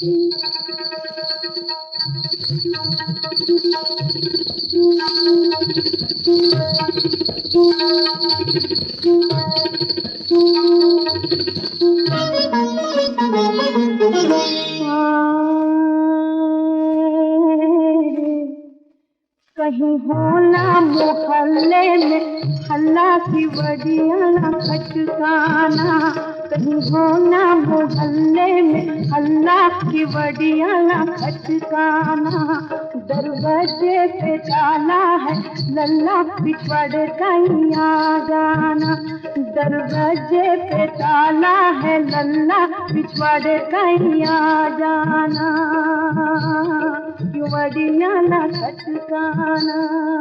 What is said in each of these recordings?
कहीं होना मोहल्ले में हल्ला की बड़िया खटकाना, कहीं होना मोहल्ले में हल्ला की बड़िया खटकाना। दरवाजे पे ताला है लल्ला पिछड़ कहीं आ जाना, दरवाजे पे ताला है लल्ला पिछड़ कहीं आ जाना। बड़िया ना खटकाना।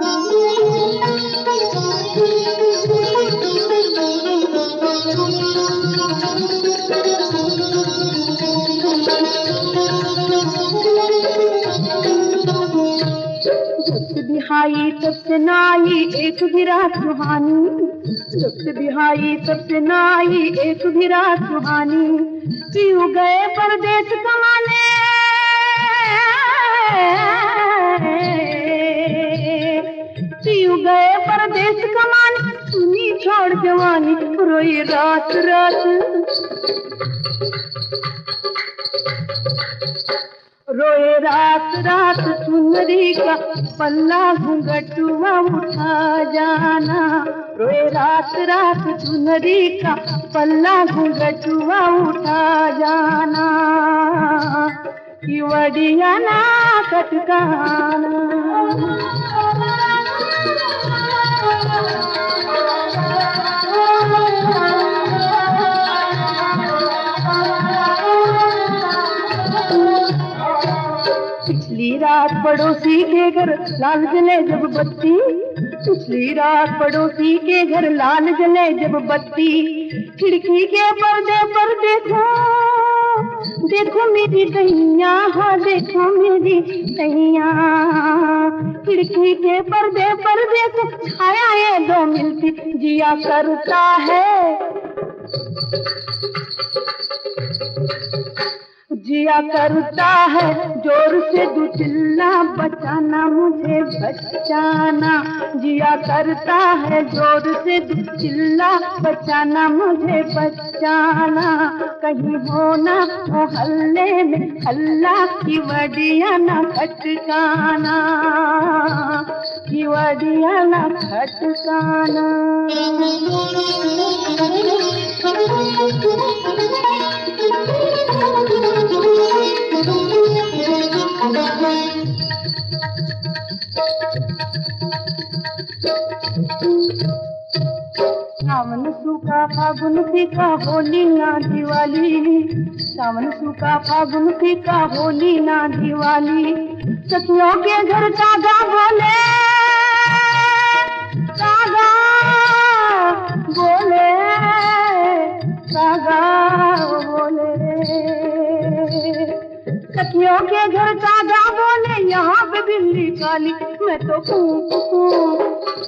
जब से बिहाई तब से नाई एक भी रात सुहानी, जब से बिहाई तब से नाई एक भी रात सुहानी। पीऊ गए परदेश कमाने, पीऊ गए परदेश कमाने, सुनी छोड़ जवानी रोई रात रात, रोए रात रात। सुंदरी का पल्ला घूंघटुआ उठा जाना, रोए रात रात। सुंदरी का पल्ला घूंघटुआ उठा जाना। बड़िया ना खटकाना। पिछली रात पड़ोसी के घर लाल जले जब बत्ती, पिछली रात पड़ोसी के घर लाल जले जब बत्ती। खिड़की के पर्दे पर देखो, देखो मेरी दैया, हाँ देखो मेरी दैया। खिड़की के पर्दे पर देखो छाया ये दो मिलती, जिया करता है, जिया करता है जोर से दो चिल्ला, बचाना मुझे बचाना। जिया करता है जोर से दो चिल्ला, बचाना मुझे बचाना। कहीं होना मोहल्ले में हल्ला की बड़िया ना खटकाना, की बड़िया ना खटकाना। सावन सूखा फागुन फीका होली ना दिवाली, सावन सूखा फागुन फीका होली ना दिवाली। सखियों के घर कागा बोले, कागा बोले, कागा बोले। सखियों के घर कागा बोले, यहाँ पे बिल्ली काली, मैं तो कूक,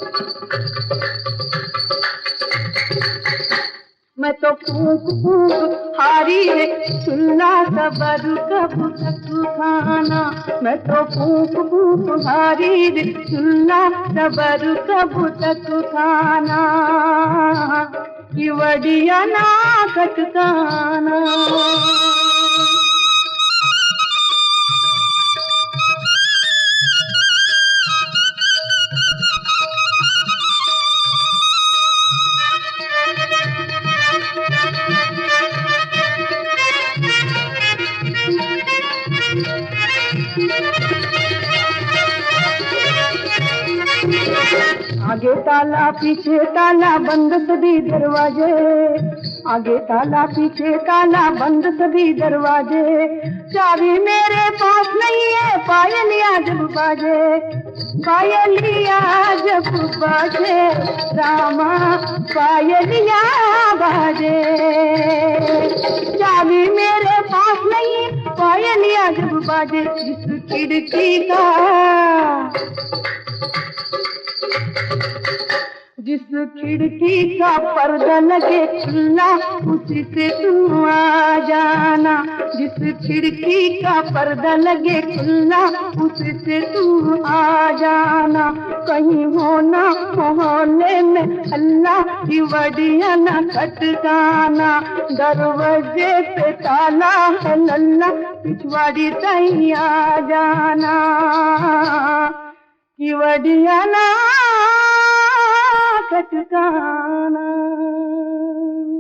मैं तो फूक फूक हारी है चुल्ला सबर कब तक खाना। मैं तो फूक फूक हारी है चुल्ला सबर कब तक खाना। की बड़िया ना खटकाना। आगे ताला पीछे ताला बंद सभी दरवाजे, आगे ताला पीछे ताला बंद सभी दरवाजे। चाबी मेरे पास नहीं है, पायलिया जब बाजे, पायलिया जब बाजे, रामा पायलिया बाजे। चाबी मेरे पास नहीं, पायलिया जब बाजे। जिस खिड़की का, जिस खिड़की का पर्दा लगे खुला उसी से तू आ जाना। जिस खिड़की का पर्दा लगे खुला उसी से तू आ जाना। कहीं होना मोहल्ले में अल्लाह की वडिया न खटकाना। दरवाजे पे ताला है लल्ला पिछवाड़ी तई आ जाना। की वडिया ना खटकाना।